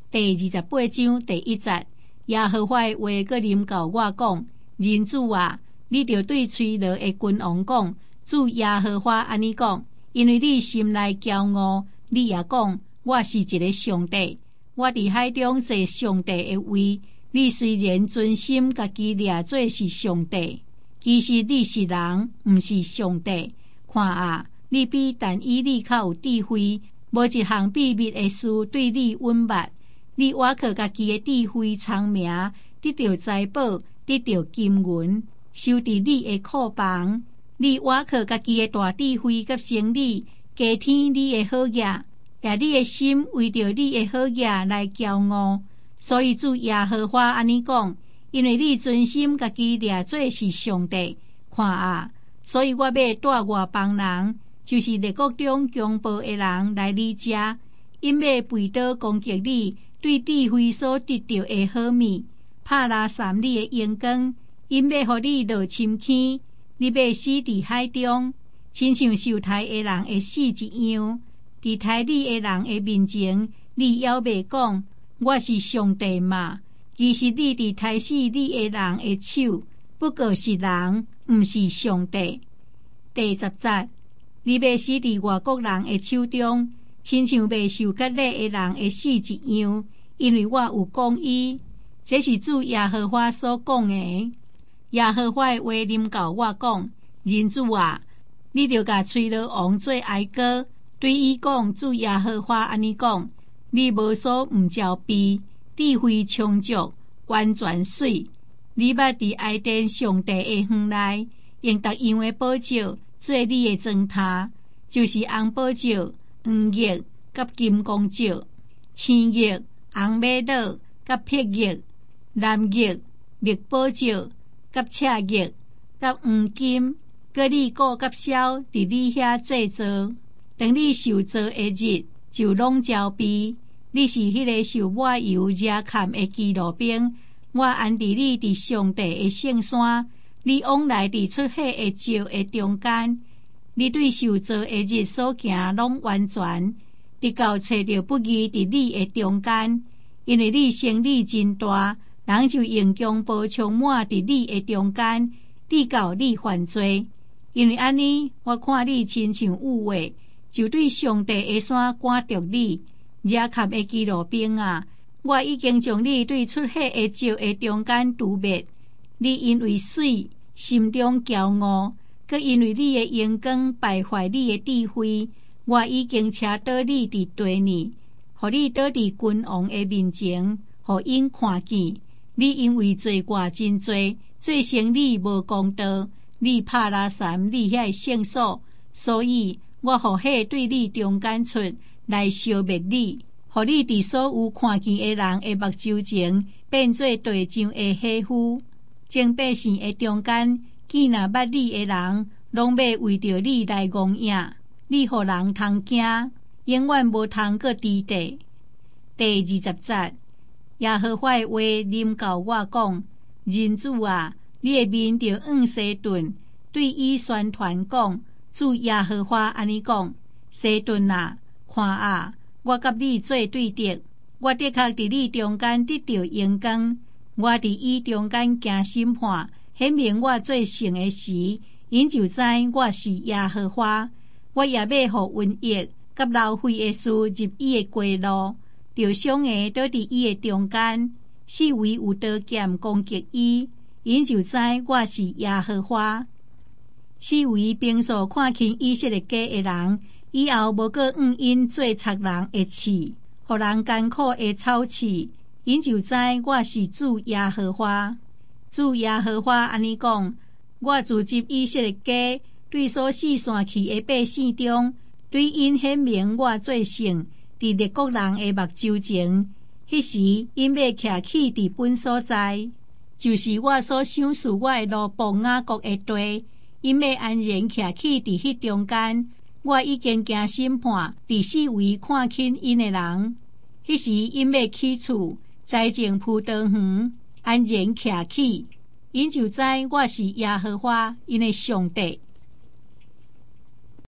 第28章第1節，耶和華的話閣臨到我講：人子啊，你著對吹羅的君王講，主耶和華安尼講，因為你心內驕傲，你也講我是一個上帝，我佇海中坐上帝的位。你雖然存心家己掠做是上帝，其實你是人，毋是上帝。看啊，你比但以理較有智慧，無一項秘密的事對你隱密。你挖靠家己的智慧聰明，得到財寶，得到金銀，收佇你的庫房。你挖靠家己的大智慧甲勝利，加添你的好業，也你的心為着你的好業來驕傲。所以主耶和華安尼講，因為你存心家己掠做是上帝。看啊，所以我要帶外邦人，就是列國中強暴的人來你遮，因要背倒攻擊你對智慧所得到的好物，拍拉散你的榮光，因要互你落深坑，你要死佇海中，親像受害的人會死一樣。佇害你的人的面前，你猶未講我是上帝嘛？其實你佇害死你的人的手，不過是人，毋是上帝。第10節，你要死佇外國人的手中，親像未受割禮的人會死一樣，因為我有公義。這是主耶和華所講的。耶和華的話臨到我講：人子啊，你著甲吹羅王做哀歌，對伊講：主耶和華安尼講。你無所毋招備，智慧充足，完全水。你捌佇愛殿上帝的園內，用逐樣的寶石做你的磚頭，就是紅寶石、黃玉甲金剛石、青玉、紅瑪瑙甲碧玉、藍玉、綠寶石甲赤玉甲黃金，各你個甲簫佇你遐製造。當你受造的日，就攏招備。你是迄個受抹油熱砍的基路兵，我安置你佇上帝的聖山，你往來佇出海的石的中間。你對受造的日所行攏完全，直到找到不義佇你的中間，因為你生理真大，人就用強暴充滿佇你的中間，直到你犯罪。因為安尼，我看你親像有話，就對上帝的山趕逐你。熱砍的基路兵啊，我已經將你對出海的石的中間除滅。你因為水心中驕傲，佮因為你的榮光敗壞你的智慧，我已經車倒你佇地裏，互你倒佇君王的面前，互因看見。你因為罪過真多，罪成你無公道，你拍拉散你遐聖所，所以我互火對你中間出來消滅你，互你佇所有看見的人的目睭前變做地上的火灰。眾百姓的中間，見若捌你的人，攏要為着你來戇影。你互人通驚，永遠無通閣抵地。第20節，耶和華的話臨到我講：人子啊，你的面著往西頓，對伊宣傳講：主耶和華安尼講，西頓啊！看啊，我甲你做對敵，我的確佇你中間得到榮光，我佇伊中間行審判，顯明我做成的時，因就知我是耶和華。我也要互瘟疫甲流血的事入伊的街路，著傷個倒佇伊的中間，四圍有刀劍攻擊伊，因就知我是耶和華。四圍平素看輕以色列家的人，以後無閣往因做賊人的刺，互人艱苦的草刺，因就知我是主耶和華。主耶和華安尼講：我自入以色列家，對所四散去的百姓中，對因顯明我做聖，佇列國人的目睭前。迄時因要徛起佇本所在，就是我所賞賜我的羅布雅國的地，因要安然徛起佇迄中間。我已經行審判佇四圍看輕因的人，迄時因要起厝，栽種葡萄園，安然徛起，因就知我是耶和華因的上帝。